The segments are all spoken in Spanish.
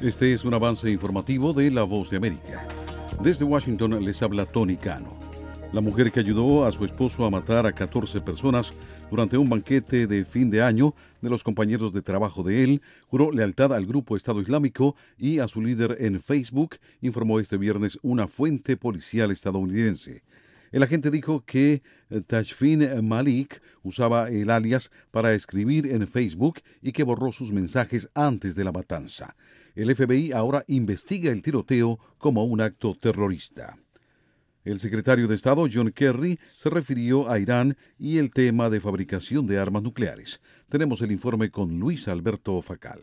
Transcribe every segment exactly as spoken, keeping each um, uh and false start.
Este es un avance informativo de La Voz de América. Desde Washington les habla Tony Cano. La mujer que ayudó a su esposo a matar a catorce personas durante un banquete de fin de año de los compañeros de trabajo de él, juró lealtad al grupo Estado Islámico y a su líder en Facebook, informó este viernes una fuente policial estadounidense. El agente dijo que Tashfin Malik usaba el alias para escribir en Facebook y que borró sus mensajes antes de la matanza. El F B I ahora investiga el tiroteo como un acto terrorista. El secretario de Estado, John Kerry, se refirió a Irán y el tema de fabricación de armas nucleares. Tenemos el informe con Luis Alberto Facal.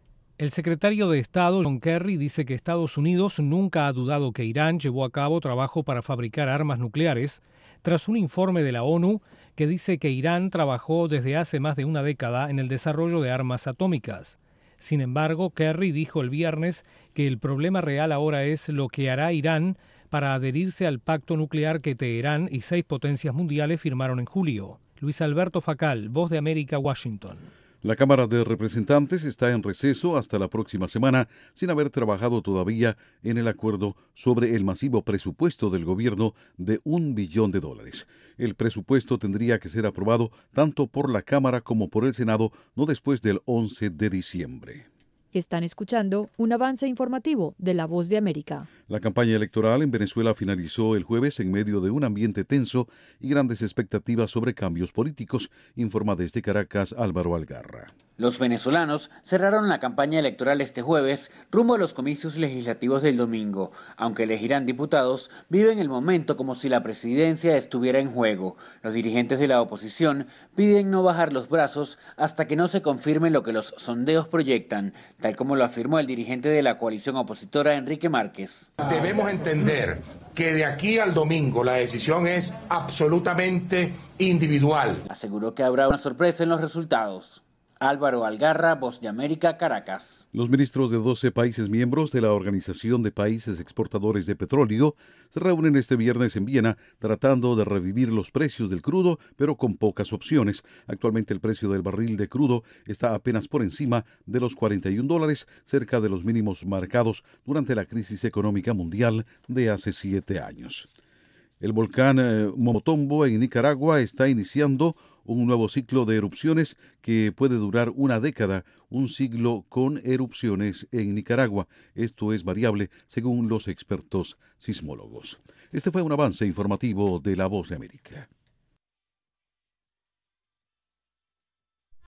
El secretario de Estado, John Kerry, dice que Estados Unidos nunca ha dudado que Irán llevó a cabo trabajo para fabricar armas nucleares, tras un informe de la ONU que dice que Irán trabajó desde hace más de una década en el desarrollo de armas atómicas. Sin embargo, Kerry dijo el viernes que el problema real ahora es lo que hará Irán para adherirse al pacto nuclear que Teherán y seis potencias mundiales firmaron en julio. Luis Alberto Facal, Voz de América, Washington. La Cámara de Representantes está en receso hasta la próxima semana, sin haber trabajado todavía en el acuerdo sobre el masivo presupuesto del gobierno de un billón de dólares. El presupuesto tendría que ser aprobado tanto por la Cámara como por el Senado no después del once de diciembre. Están escuchando un avance informativo de La Voz de América. La campaña electoral en Venezuela finalizó el jueves en medio de un ambiente tenso y grandes expectativas sobre cambios políticos, informa desde Caracas Álvaro Algarra. Los venezolanos cerraron la campaña electoral este jueves rumbo a los comicios legislativos del domingo. Aunque elegirán diputados, viven el momento como si la presidencia estuviera en juego. Los dirigentes de la oposición piden no bajar los brazos hasta que no se confirme lo que los sondeos proyectan, tal como lo afirmó el dirigente de la coalición opositora, Enrique Márquez. Debemos entender que de aquí al domingo la decisión es absolutamente individual. Aseguró que habrá una sorpresa en los resultados. Álvaro Algarra, Voz de América, Caracas. Los ministros de doce países miembros de la Organización de Países Exportadores de Petróleo se reúnen este viernes en Viena tratando de revivir los precios del crudo, pero con pocas opciones. Actualmente el precio del barril de crudo está apenas por encima de los cuarenta y un dólares, cerca de los mínimos marcados durante la crisis económica mundial de hace siete años. El volcán eh, Momotombo en Nicaragua está iniciando un nuevo ciclo de erupciones que puede durar una década, un siglo con erupciones en Nicaragua. Esto es variable según los expertos sismólogos. Este fue un avance informativo de La Voz de América.